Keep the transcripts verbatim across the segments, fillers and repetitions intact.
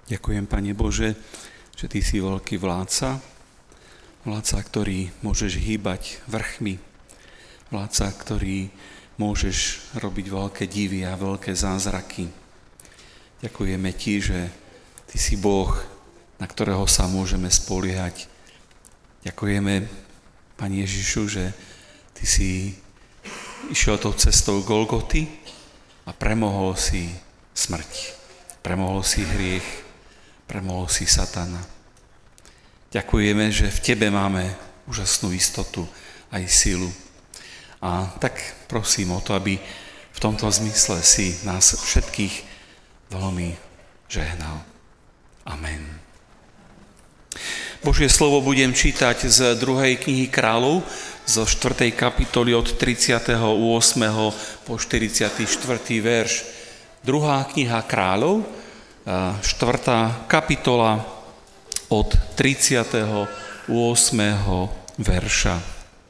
Ďakujem, Pane Bože, že Ty si veľký vládca, vládca, ktorý môžeš hýbať vrchmi, vládca, ktorý môžeš robiť veľké divy a veľké zázraky. Ďakujeme Ti, že Ty si Boh, na ktorého sa môžeme spoliehať. Ďakujeme, Pane Ježišu, že Ty si išiel tou cestou Golgoty a premohol si smrť, premohol si hriech, premohol si satana. Ďakujeme, že v Tebe máme úžasnú istotu aj silu. A tak prosím o to, aby v tomto zmysle si nás všetkých veľmi žehnal. Amen. Božie slovo budem čítať z druhej knihy Kráľov, zo štvrtej kapitoly od tridsiateho ôsmeho po štyridsiaty štvrtý verš. Druhá kniha Kráľov, štvrtá kapitola od tridsiateho ôsmeho verša.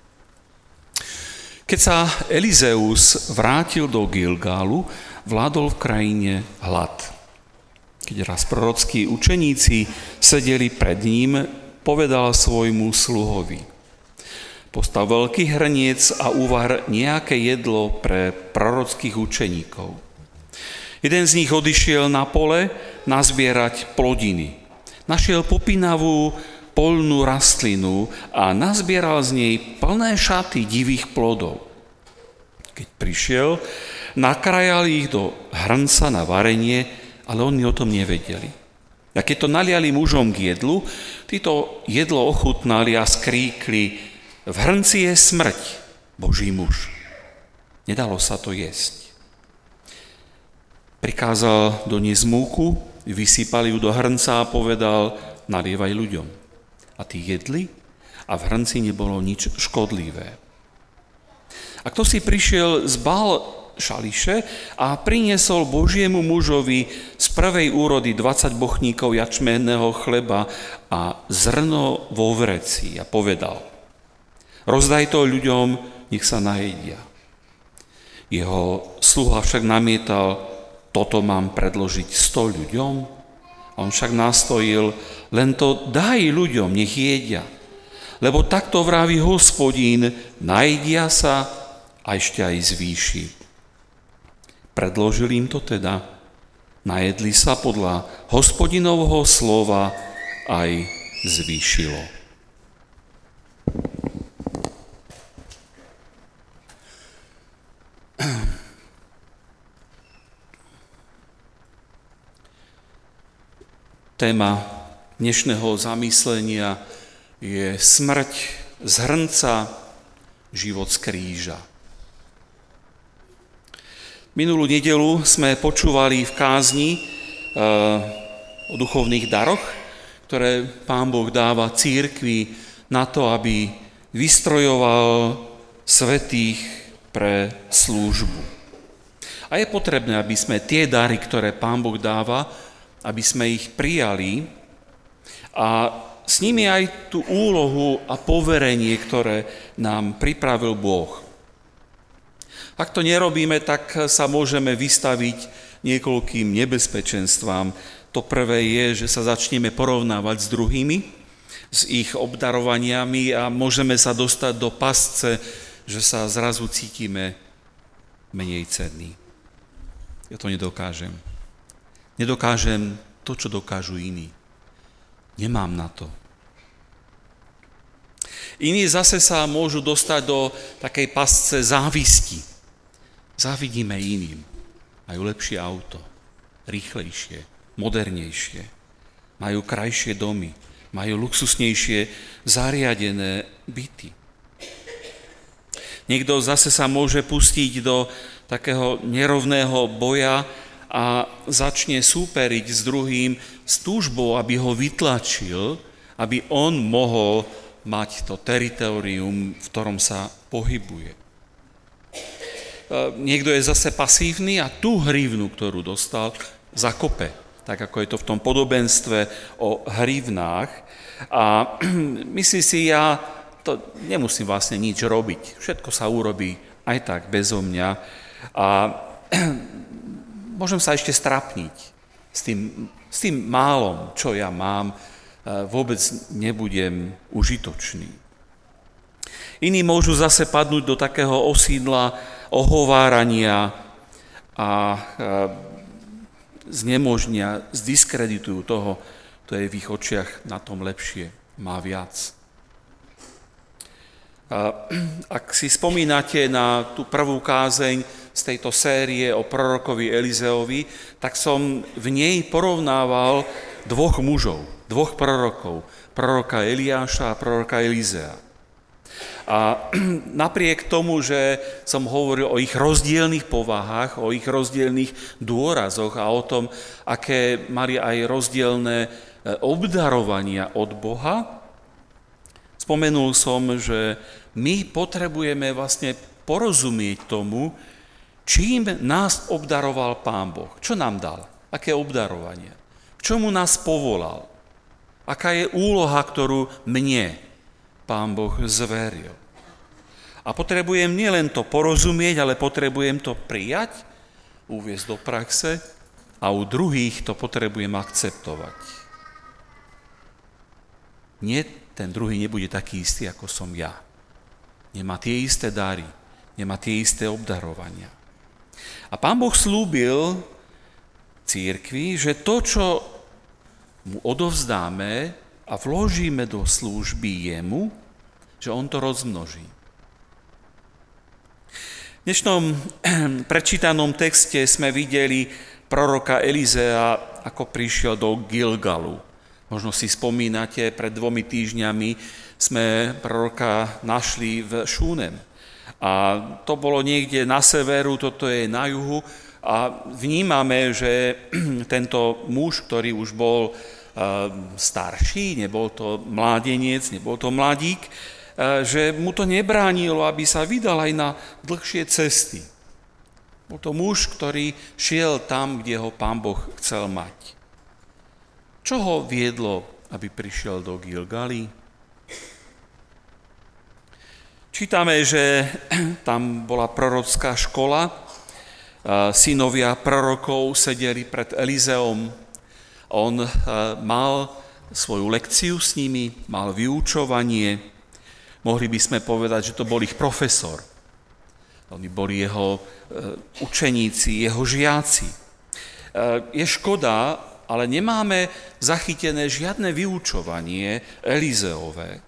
Keď sa Elizeus vrátil do Gilgálu, vládol v krajine hlad. Keď raz prorockí učeníci sedeli pred ním, povedal svojmu sluhovi: Postav veľký hrniec a uvar nejaké jedlo pre prorockých učeníkov. Jeden z nich odišiel na pole nazbierať plodiny. Našiel popínavú poľnú rastlinu a nazbieral z nej plné šaty divých plodov. Keď prišiel, nakrajal ich do hrnca na varenie, ale oni o tom nevedeli. A keď to naliali mužom k jedlu, títo jedlo ochutnali a skríkli: v hrnci je smrť, Boží muž. Nedalo sa to jesť. Prikázal doniesť múku, vysypali ju do hrnca a povedal: nalievaj ľuďom. A tí jedli a v hrnci nebolo nič škodlivé. A kto si prišiel z Bál Šališe a priniesol Božiemu mužovi z prvej úrody dvadsať bochníkov jačmenného chleba a zrno vo vreci a povedal: rozdaj to ľuďom, nech sa najedia. Jeho sluha však namietal: toto mám predložiť sto ľuďom? A on však nastojil: len to daj ľuďom, nech jedia. Lebo takto vraví Hospodín, najedia sa a ešte aj zvýši. Predložil im to teda, najedli sa, podľa Hospodinovho slova aj zvýšilo. Téma dnešného zamyslenia je smrť z hrnca, život z kríža. Minulú nedeľu sme počúvali v kázni e, o duchovných daroch, ktoré Pán Boh dáva cirkvi na to, aby vystrojoval svätých pre službu. A je potrebné, aby sme tie dary, ktoré Pán Boh dáva, aby sme ich prijali a s nimi aj tú úlohu a poverenie, ktoré nám pripravil Boh. Ak to nerobíme, tak sa môžeme vystaviť niekoľkým nebezpečenstvám. To prvé je, že sa začneme porovnávať s druhými, s ich obdarovaniami a môžeme sa dostať do pasce, že sa zrazu cítime menej cenní. Ja to nedokážem. Nedokážem to, čo dokážu iní. Nemám na to. Iní zase sa môžu dostať do takej pasce závisti. Závidíme iným. Majú lepšie auto, rýchlejšie, modernejšie. Majú krajšie domy, majú luxusnejšie zariadené byty. Niekto zase sa môže pustiť do takého nerovného boja a začne súperiť s druhým s túžbou, aby ho vytlačil, aby on mohol mať to teritorium, v ktorom sa pohybuje. Niekto je zase pasívny a tú hrivnu, ktorú dostal, zakope, tak ako je to v tom podobenstve o hrivnách. A myslí si, ja to nemusím vlastne nič robiť, všetko sa urobí aj tak bezo mňa a môžem sa ešte strapniť s tým S tým málom, čo ja mám, vôbec nebudem užitočný. Iní môžu zase padnúť do takého osídla ohovárania a znemožnia, zdiskreditujú toho, kto je v ich očiach na tom lepšie, má viac. Ak si spomínate na tú prvú kázeň z tejto série o prorokovi Elizeovi, tak som v nej porovnával dvoch mužov, dvoch prorokov, proroka Eliáša a proroka Elizea. A napriek tomu, že som hovoril o ich rozdielnych povahách, o ich rozdielnych dôrazoch a o tom, aké mali aj rozdielne obdarovania od Boha, spomenul som, že my potrebujeme vlastne porozumieť tomu, čím nás obdaroval Pán Boh. Čo nám dal? Aké obdarovanie? K čomu nás povolal? Aká je úloha, ktorú mne Pán Boh zveril? A potrebujem nielen to porozumieť, ale potrebujem to prijať, uviesť do praxe a u druhých to potrebujem akceptovať. Nie, ten druhý nebude taký istý, ako som ja. Nemá tie isté dary, nemá tie isté obdarovania. A Pán Boh slúbil cirkvi, že to, čo mu odovzdáme a vložíme do služby jemu, že on to rozmnoží. V dnešnom prečítanom texte sme videli proroka Elizea, ako prišiel do Gilgalu. Možno si spomínate, pred dvomi týždňami sme proroka našli v Šúnem. A to bolo niekde na severu, toto je na juhu. A vnímame, že tento muž, ktorý už bol starší, nebol to mládenec, nebol to mladík, že mu to nebránilo, aby sa vydal aj na dlhšie cesty. Bol to muž, ktorý šiel tam, kde ho Pán Boh chcel mať. Čo ho viedlo, aby prišiel do Gilgaly? Čítame, že tam bola prorocká škola, synovia prorokov sedeli pred Elizeom, on mal svoju lekciu s nimi, mal vyučovanie. Mohli by sme povedať, že to bol ich profesor. Oni boli jeho učeníci, jeho žiaci. Je škoda, ale nemáme zachytené žiadne vyučovanie Elizeové.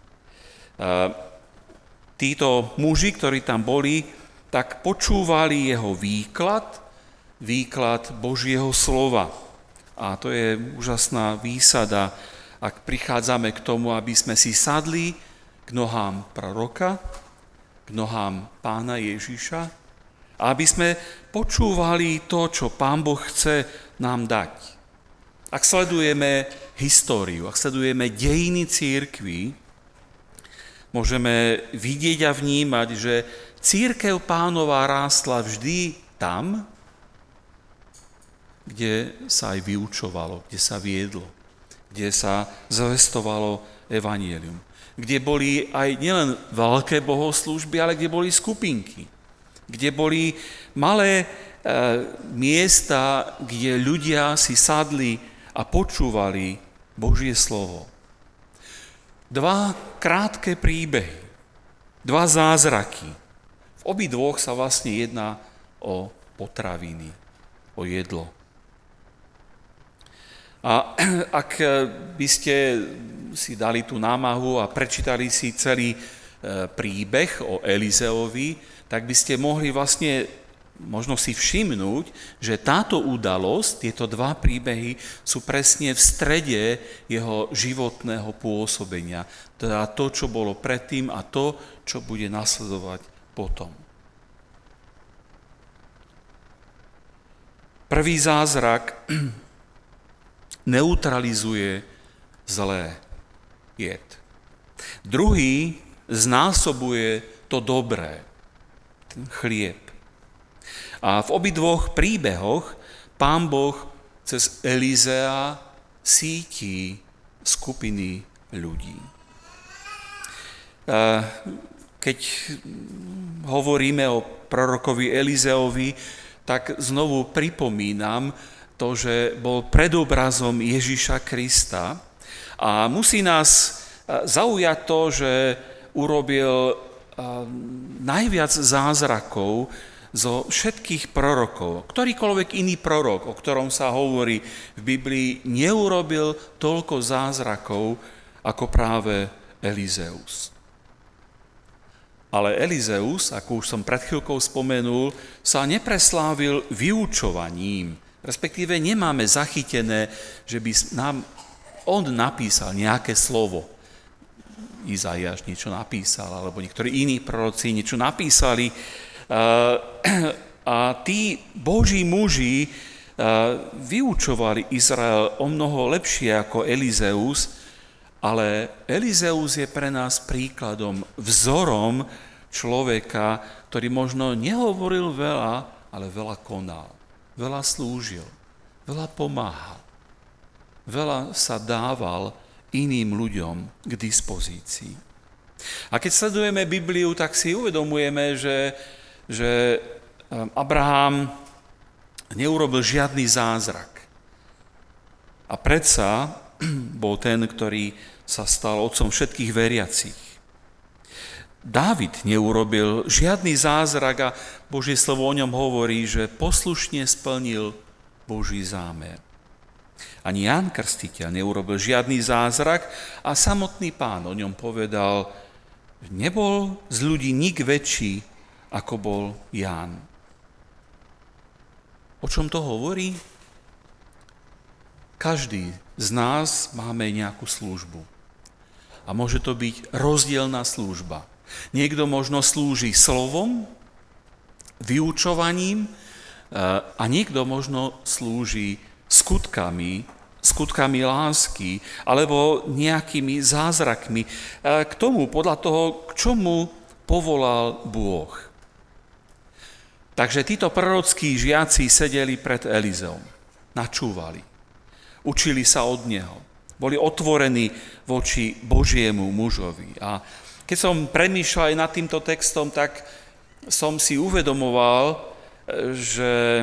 Títo muži, ktorí tam boli, tak počúvali jeho výklad, výklad Božieho slova. A to je úžasná výsada, ak prichádzame k tomu, aby sme si sadli k nohám proroka, k nohám Pána Ježiša, a aby sme počúvali to, čo Pán Boh chce nám dať. Ak sledujeme históriu, ak sledujeme dejiny cirkvi, môžeme vidieť a vnímať, že cirkev Pánova rástla vždy tam, kde sa aj vyučovalo, kde sa viedlo, kde sa zvestovalo evanjelium, kde boli aj nielen veľké bohoslúžby, ale kde boli skupinky, kde boli malé e, miesta, kde ľudia si sadli a počúvali Božie slovo. Dva krátke príbehy, dva zázraky. V obidvoch sa vlastne jedná o potraviny, o jedlo. A ak by ste si dali tú námahu a prečítali si celý príbeh o Elizeovi, tak by ste mohli vlastne možno si všimnúť, že táto udalosť, tieto dva príbehy sú presne v strede jeho životného pôsobenia. Teda to, čo bolo predtým a to, čo bude nasledovať potom. Prvý zázrak neutralizuje zlé, jed. Druhý znásobuje to dobré, ten chlieb. A v obidvoch príbehoch Pán Boh cez Elizea sítí skupiny ľudí. Keď hovoríme o prorokovi Elizeovi, tak znovu pripomínam to, že bol predobrazom Ježiša Krista a musí nás zaujať to, že urobil najviac zázrakov zo všetkých prorokov. Ktorýkoľvek iný prorok, o ktorom sa hovorí v Biblii, neurobil toľko zázrakov ako práve Elizeus. Ale Elizeus, ako už som pred chvíľkou spomenul, sa nepreslávil vyučovaním. Respektíve nemáme zachytené, že by nám on napísal nejaké slovo. Izaiáš niečo napísal, alebo niektorí iní proroci niečo napísali. A tí Boží muži vyučovali Izrael o mnoho lepšie ako Elizeus, ale Elizeus je pre nás príkladom, vzorom človeka, ktorý možno nehovoril veľa, ale veľa konal. Veľa slúžil, veľa pomáhal, veľa sa dával iným ľuďom k dispozícii. A keď sledujeme Bibliu, tak si uvedomujeme, že, že Abraham neurobil žiadny zázrak. A predsa bol ten, ktorý sa stal otcom všetkých veriacich. Dávid neurobil žiadny zázrak a Božie slovo o ňom hovorí, že poslušne splnil Boží zámer. Ani Ján Krstiteľ neurobil žiadny zázrak a samotný Pán o ňom povedal, nebol z ľudí nik väčší, ako bol Ján. O čom to hovorí? Každý z nás máme nejakú službu. A môže to byť rozdielna služba. Niekto možno slúži slovom, vyučovaním a niekto možno slúži skutkami, skutkami lásky alebo nejakými zázrakmi k tomu, podľa toho, k čomu povolal Bôh. Takže títo prorockí žiaci sedeli pred Elizeom, načúvali, učili sa od neho, boli otvorení voči Božiemu mužovi. A keď som premýšľal aj nad týmto textom, tak som si uvedomoval, že,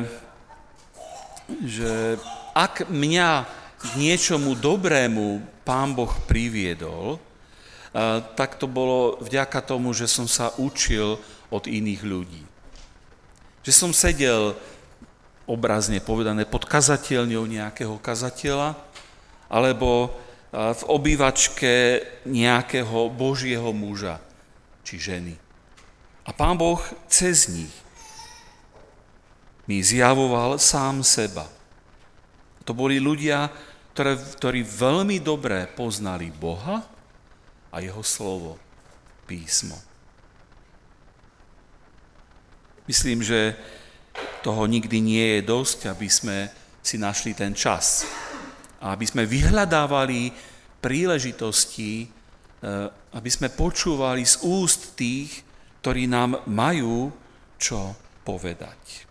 že ak mňa k niečomu dobrému Pán Boh priviedol, tak to bolo vďaka tomu, že som sa učil od iných ľudí. Že som sedel, obrazne povedané, pod kazateľňou nejakého kazateľa, alebo v obývačke nejakého Božieho muža či ženy. A Pán Boh cez nich mi zjavoval sám seba. To boli ľudia, ktoré, ktorí veľmi dobre poznali Boha a jeho slovo, písmo. Myslím, že toho nikdy nie je dosť, aby sme si našli ten čas. A aby sme vyhľadávali príležitosti, aby sme počúvali z úst tých, ktorí nám majú čo povedať.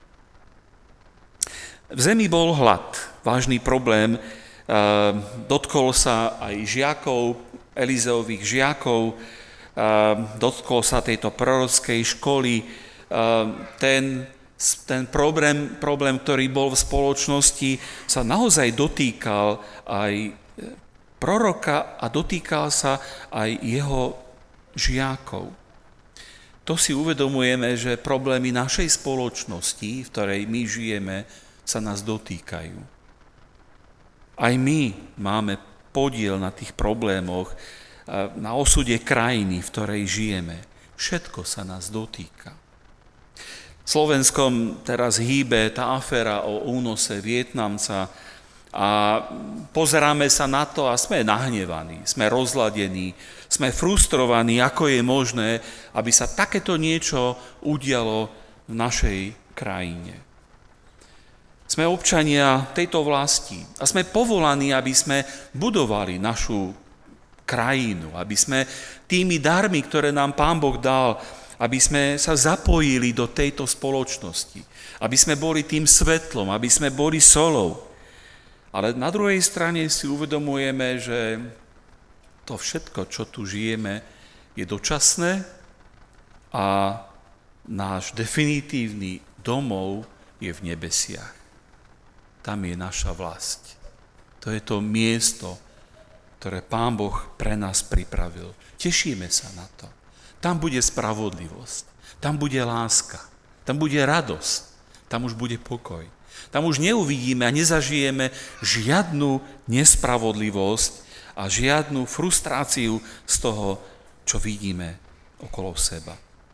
V zemi bol hlad, vážny problém, dotkol sa aj žiakov, Elizeových žiakov, dotkol sa tejto prorockej školy, ten Ten problém, problém, ktorý bol v spoločnosti, sa naozaj dotýkal aj proroka a dotýkal sa aj jeho žiakov. To si uvedomujeme, že problémy našej spoločnosti, v ktorej my žijeme, sa nás dotýkajú. Aj my máme podiel na tých problémoch, na osude krajiny, v ktorej žijeme. Všetko sa nás dotýka. Slovenskom teraz hýbe tá aféra o únose Vietnamca a pozeráme sa na to a sme nahnevaní, sme rozladení, sme frustrovaní, ako je možné, aby sa takéto niečo udialo v našej krajine. Sme občania tejto vlasti a sme povolaní, aby sme budovali našu krajinu, aby sme tými darmi, ktoré nám Pán Boh dal, aby sme sa zapojili do tejto spoločnosti, aby sme boli tým svetlom, aby sme boli solou. Ale na druhej strane si uvedomujeme, že to všetko, čo tu žijeme, je dočasné a náš definitívny domov je v nebesiach. tam je naša vlast. To je to miesto, ktoré Pán Boh pre nás pripravil. Tešíme sa na to. Tam bude spravodlivosť, tam bude láska, tam bude radosť, tam už bude pokoj. Tam už neuvidíme a nezažijeme žiadnu nespravodlivosť a žiadnu frustráciu z toho, čo vidíme okolo seba.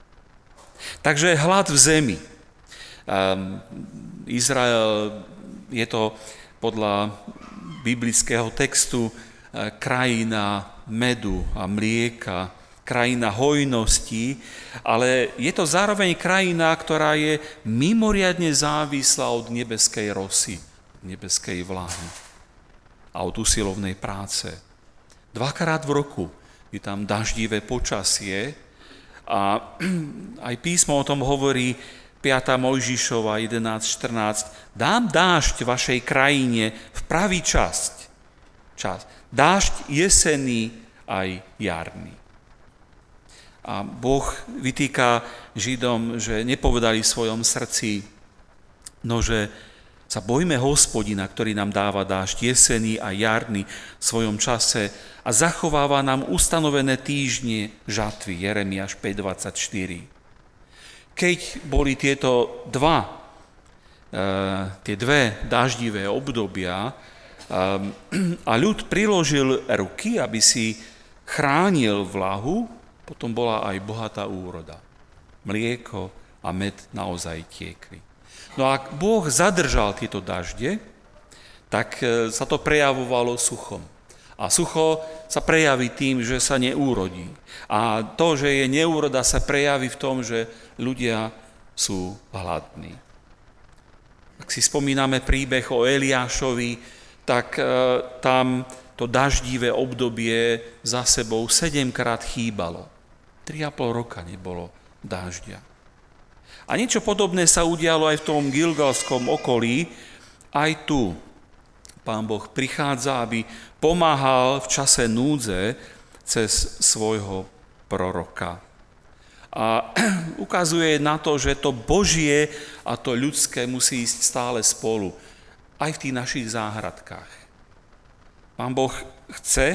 Takže hlad v zemi. Um, Izrael, je to podľa biblického textu krajina medu a mlieka, krajina hojnosti, ale je to zároveň krajina, ktorá je mimoriadne závislá od nebeskej rosy, nebeskej vláhy a od usilovnej práce. Dvakrát v roku je tam daždivé počasie a aj písmo o tom hovorí piata Mojžišova jedenásť štrnásť. Dám dážď vašej krajine v pravý čas. čas. Dážď jesenný aj jarný. A Boh vytýka Židom, že nepovedali v svojom srdci, nože sa bojme Hospodina, ktorý nám dáva dážď jesenný a jarný v svojom čase a zachováva nám ustanovené týždne žatvy. Jeremiáš päť dvadsaťštyri. Keď boli tieto dva, tie dve daždivé obdobia a ľud priložil ruky, aby si chránil vlahu, potom bola aj bohatá úroda. Mlieko a med naozaj tiekli. No a ak Boh zadržal tieto dažde, tak sa to prejavovalo suchom. A sucho sa prejaví tým, že sa neúrodí. A to, že je neúroda, sa prejaví v tom, že ľudia sú hladní. Ak si spomíname príbeh o Eliášovi, tak e, tam to daždivé obdobie za sebou sedemkrát chýbalo. Tri a pol roka nebolo dažďa. A niečo podobné sa udialo aj v tom Gilgalskom okolí. Aj tu Pán Boh prichádza, aby pomáhal v čase núdze cez svojho proroka. A ukazuje na to, že to Božie a to ľudské musí ísť stále spolu. Aj v tých našich záhradkách. Pán Boh chce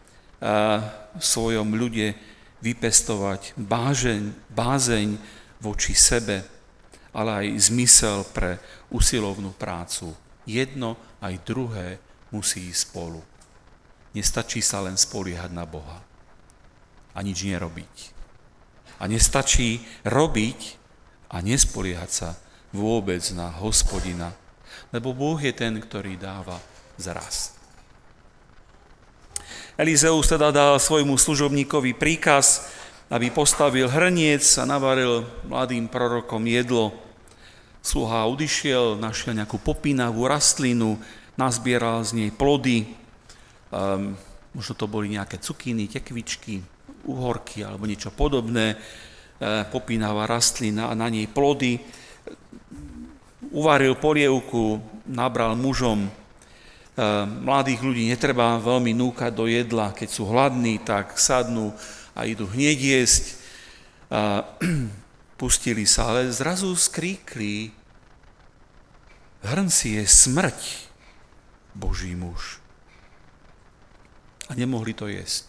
v svojom ľude vypestovať bázeň, bázeň voči sebe, ale aj zmysel pre usilovnú prácu. Jedno aj druhé musí ísť spolu. Nestačí sa len spoliehať na Boha a nič nerobiť. A nestačí robiť a nespoliehať sa vôbec na Hospodina, lebo Boh je ten, ktorý dáva zrast. Elizeus teda dal svojmu služobníkovi príkaz, aby postavil hrniec a navaril mladým prorokom jedlo. Sluha odišiel, našiel nejakú popínavú rastlinu, nazbieral z nej plody, um, možno to boli nejaké cukiny, tekvičky, uhorky alebo niečo podobné, uh, popínavá rastlina a na nej plody. Uvaril polievku, nabral mužom. Uh, mladých ľudí netreba veľmi núkať do jedla, keď sú hladní, tak sadnú a idú hneď jesť. Uh, Pustili sa, ale zrazu skríkli: v hrnci je smrť, Boží muž. A nemohli to jesť.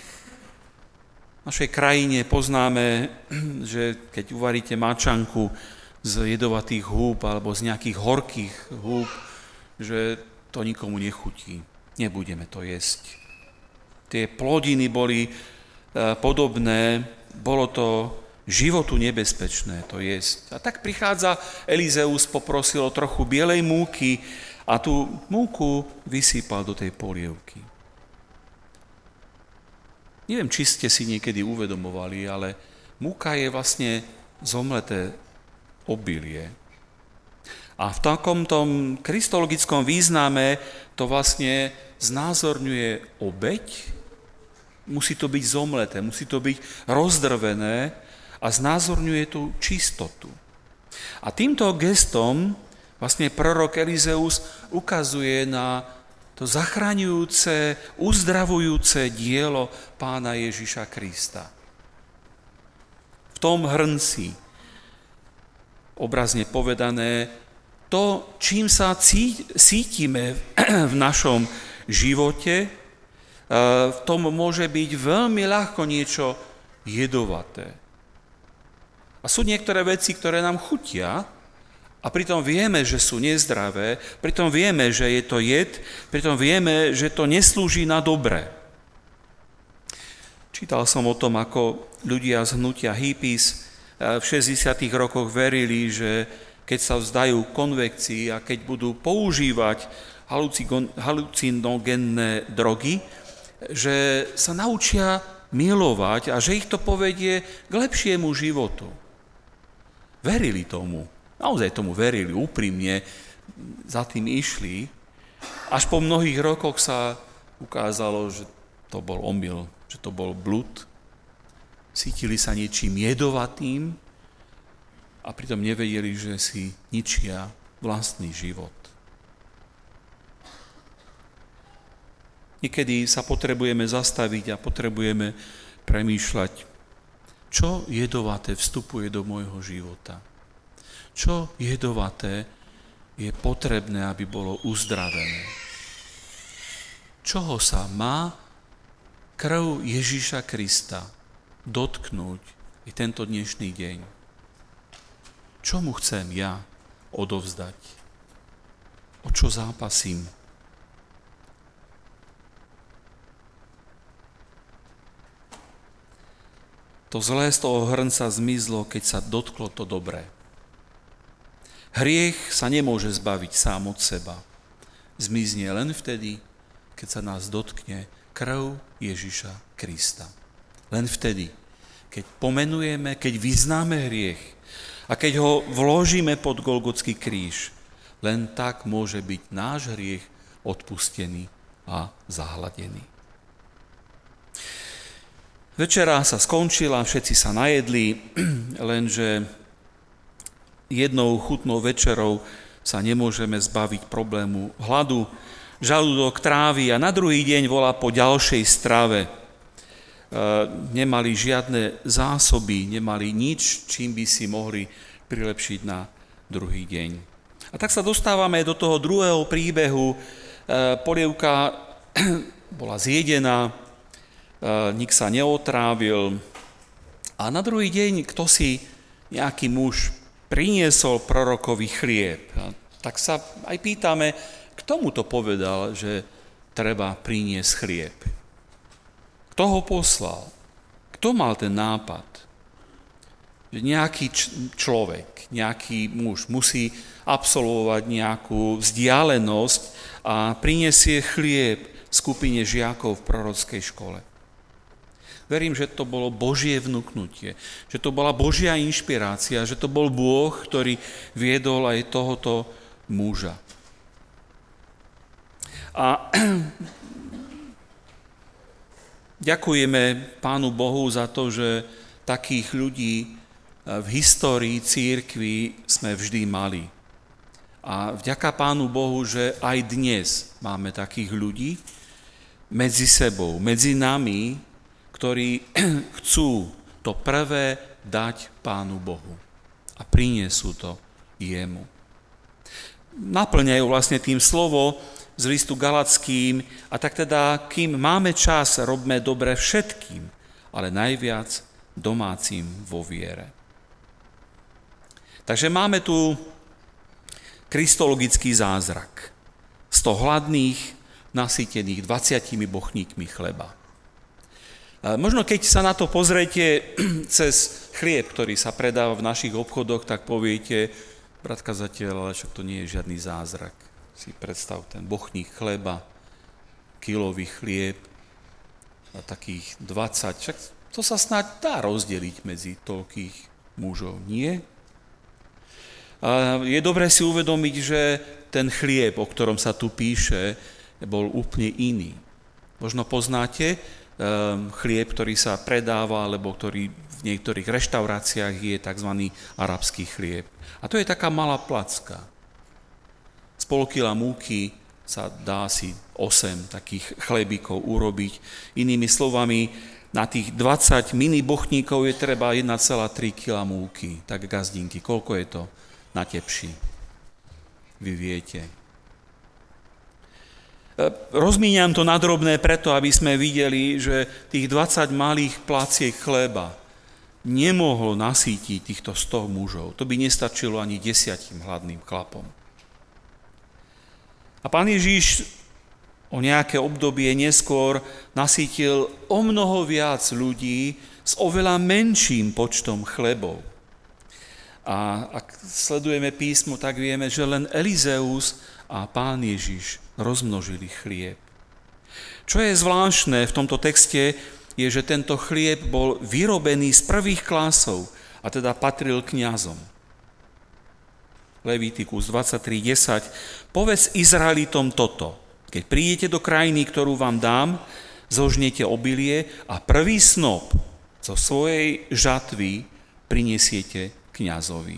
V našej krajine poznáme, že keď uvaríte mačanku z jedovatých húb alebo z nejakých horkých húb, že to nikomu nechutí. Nebudeme to jesť. Tie plodiny boli podobné, bolo to životu nebezpečné to jesť. A tak prichádza Elizeus, poprosil o trochu bielej múky a tú múku vysypal do tej polievky. Neviem, či ste si niekedy uvedomovali, ale múka je vlastne zomleté obilie. A v takom tom kristologickom význame to vlastne znázorňuje obeť. Musí to byť zomleté, musí to byť rozdrvené a znázorňuje tú čistotu. A týmto gestom vlastne prorok Elizeus ukazuje na to zachraňujúce, uzdravujúce dielo Pána Ježiša Krista. V tom hrnci, obrazne povedané, to, čím sa cítime v našom živote, v tom môže byť veľmi ľahko niečo jedovaté. A sú niektoré veci, ktoré nám chutia, a pritom vieme, že sú nezdravé, pritom vieme, že je to jed, pritom vieme, že to neslúži na dobré. Čítal som o tom, ako ľudia z hnutia hippies v šesťdesiatych rokoch verili, že keď sa vzdajú konvekcii a keď budú používať halucinogénne drogy, že sa naučia milovať a že ich to povedie k lepšiemu životu. Verili tomu. Naozaj tomu verili, úprimne za tým išli. Až po mnohých rokoch sa ukázalo, že to bol omyl, že to bol blud. Cítili sa niečím jedovatým a pritom nevedeli, že si ničia vlastný život. Niekedy sa potrebujeme zastaviť a potrebujeme premýšľať, čo jedovaté vstupuje do môjho života. Čo jedovaté je potrebné, aby bolo uzdravené. Čoho sa má krv Ježiša Krista dotknúť i tento dnešný deň? Čo mu chcem ja odovzdať? O čo zápasím? To zlé z toho hrnca zmizlo, keď sa dotklo to dobré. Hriech sa nemôže zbaviť sám od seba. Zmizne len vtedy, keď sa nás dotkne krv Ježiša Krista. Len vtedy, keď pomenujeme, keď vyznáme hriech a keď ho vložíme pod Golgotský kríž, len tak môže byť náš hriech odpustený a zahladený. Večera sa skončila, všetci sa najedli, lenže jednou chutnou večerou sa nemôžeme zbaviť problému hladu. Žalúdok trávi a na druhý deň volá po ďalšej strave. E, nemali žiadne zásoby, nemali nič, čím by si mohli prilepšiť na druhý deň. A tak sa dostávame do toho druhého príbehu. E, polievka bola zjedená, e, nik sa neotrávil a na druhý deň kto si nejaký muž priniesol prorokovi chlieb. A tak sa aj pýtame, kto mu to povedal, že treba priniesť chlieb? Kto ho poslal? Kto mal ten nápad? Že nejaký č- človek, nejaký muž musí absolvovať nejakú vzdialenosť a prinesie chlieb skupine žiakov v prorockej škole. Verím, že to bolo Božie vnuknutie, že to bola Božia inšpirácia, že to bol Bôh, ktorý viedol aj tohoto muža. A ďakujeme Pánu Bohu za to, že takých ľudí v histórii cirkvi sme vždy mali. A vďaka Pánu Bohu, že aj dnes máme takých ľudí medzi sebou, medzi nami, ktorí chcú to prvé dať Pánu Bohu a prinesú to jemu. Naplňajú vlastne tým slovo z listu Galatským a tak teda, kým máme čas, robme dobre všetkým, ale najviac domácim vo viere. Takže máme tu kristologický zázrak. sto hladných, nasýtených dvadsiatimi bochníkmi chleba. Možno keď sa na to pozriete cez chlieb, ktorý sa predáva v našich obchodoch, tak poviete, brat kazateľ, ale však to nie je žiadny zázrak. Si predstav ten bochník chleba, kilový chlieb, a takých dvadsať, však to sa snáď dá rozdeliť medzi toľkých mužov, nie? A je dobré si uvedomiť, že ten chlieb, o ktorom sa tu píše, bol úplne iný. Možno poznáte chlieb, ktorý sa predáva, alebo ktorý v niektorých reštauráciách je tzv. Arabský chlieb. A to je taká malá placka. Z pol kila múky sa dá asi osem takých chlebíkov urobiť. Inými slovami, na tých dvadsať mini bochníkov je treba jeden celá tri kila múky. Tak gazdinky, koľko je to na tepši? vy viete. Rozmíňam to na drobné preto, aby sme videli, že tých dvadsať malých placiek chleba nemohlo nasýtiť týchto sto mužov. To by nestačilo ani desiatim hladným chlapom. A Pán Ježiš o nejaké obdobie neskôr nasýtil o mnoho viac ľudí s oveľa menším počtom chlebov. A ak sledujeme písmo, tak vieme, že len Elizeus a Pán Ježiš rozmnožili chlieb. Čo je zvláštne v tomto texte, je, že tento chlieb bol vyrobený z prvých klásov, a teda patril kňazom. Levitikus dvadsaťtri desať. Povedz Izraelitom toto. Keď prídete do krajiny, ktorú vám dám, zožnete obilie a prvý snop zo svojej žatvy prinesiete kňazovi.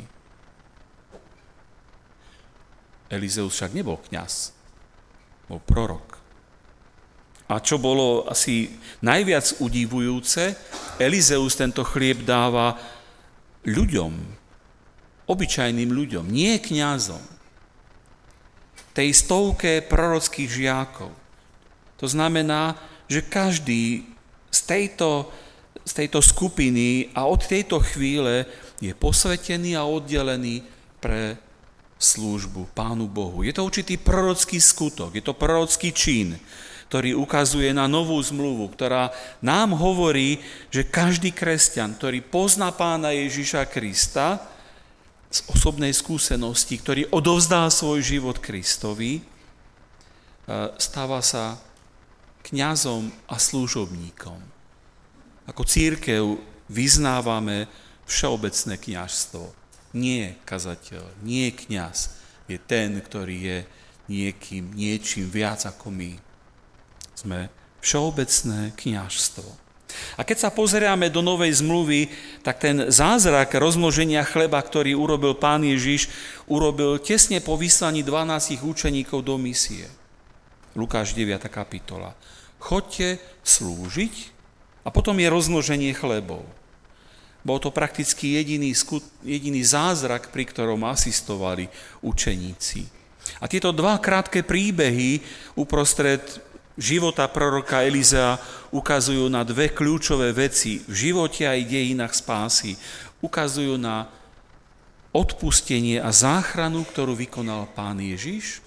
Elizeus však nebol kňaz, bol prorok. A čo bolo asi najviac udivujúce, Elizeus tento chlieb dáva ľuďom, obyčajným ľuďom, nie kňazom. Tej stovke prorockých žiakov. To znamená, že každý z tejto, z tejto skupiny a od tejto chvíle je posvetený a oddelený pre službu Pánu Bohu. Je to určitý prorocký skutok, je to prorocký čin, ktorý ukazuje na novú zmluvu, ktorá nám hovorí, že každý kresťan, ktorý pozná Pána Ježiša Krista z osobnej skúsenosti, ktorý odovzdá svoj život Kristovi, stáva sa kňazom a služobníkom. Ako cirkev vyznávame všeobecné kňazstvo. Nie kazateľ, nie kňaz je ten, ktorý je niekým, niečím viac ako my. Sme všeobecné kňazstvo. A keď sa pozeráme do Novej zmluvy, tak ten zázrak rozmnoženia chleba, ktorý urobil Pán Ježiš, urobil tesne po vyslaní dvanástich učeníkov do misie. Lukáš deviata kapitola. Choďte slúžiť a potom je rozmnoženie chlebov. Bol to prakticky jediný, skut, jediný zázrak, pri ktorom asistovali učeníci. A tieto dva krátke príbehy uprostred života proroka Elizea ukazujú na dve kľúčové veci v živote aj dejinách spásy. Ukazujú na odpustenie a záchranu, ktorú vykonal Pán Ježiš,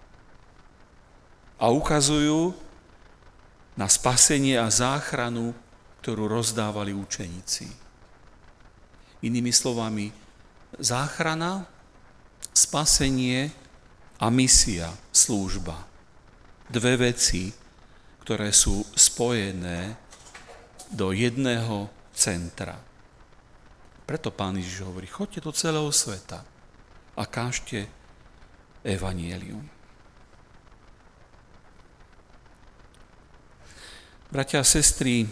a ukazujú na spasenie a záchranu, ktorú rozdávali učeníci. Inými slovami, záchrana, spasenie a misia, služba. Dve veci, ktoré sú spojené do jedného centra. Preto Pán Ježiš hovorí, choďte do celého sveta a kážte evanjelium. Bratia a sestry,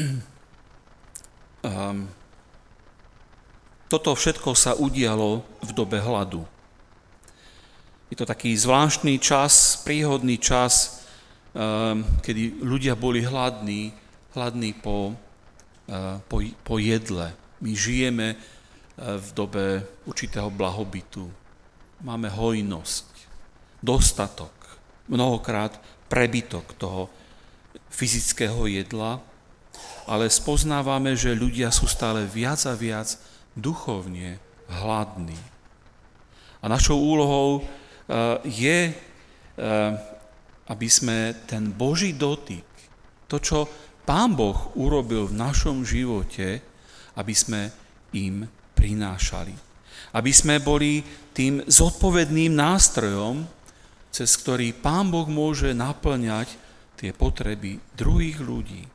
um, toto všetko sa udialo v dobe hladu. Je to taký zvláštny čas, príhodný čas, kedy ľudia boli hladní, hladní po, po, po jedle. My žijeme v dobe určitého blahobytu. Máme hojnosť, dostatok, mnohokrát prebytok toho fyzického jedla, ale spoznávame, že ľudia sú stále viac a viac duchovne hladní. A našou úlohou je, aby sme ten Boží dotyk, to, čo Pán Boh urobil v našom živote, aby sme im prinášali. Aby sme boli tým zodpovedným nástrojom, cez ktorý Pán Boh môže naplňať tie potreby druhých ľudí.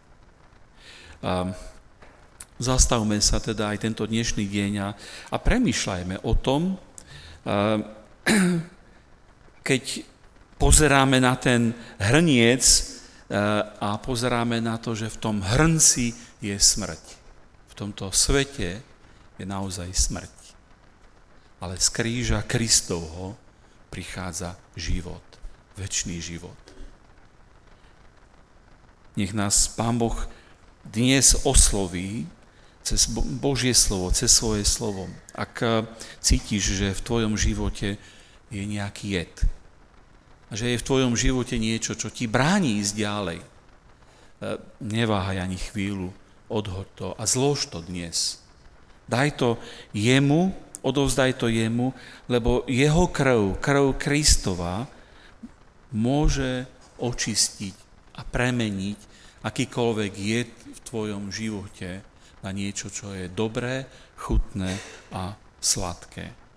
Zastavme sa teda aj tento dnešný deň a, a premýšľajme o tom, keď pozeráme na ten hrniec a pozeráme na to, že v tom hrnci je smrť. V tomto svete je naozaj smrť. Ale z kríža Kristovho prichádza život, večný život. Nech nás Pán Boh dnes osloví cez Božie slovo, cez svoje slovo. Ak cítiš, že v tvojom živote je nejaký jed. A že je v tvojom živote niečo, čo ti bráni ísť ďalej. Neváhaj ani chvíľu, odhoď to a zlož to dnes. Daj to jemu, odovzdaj to jemu, lebo jeho krv, krv Kristova, môže očistiť a premeniť akýkoľvek jed v tvojom živote na niečo, čo je dobré, chutné a sladké.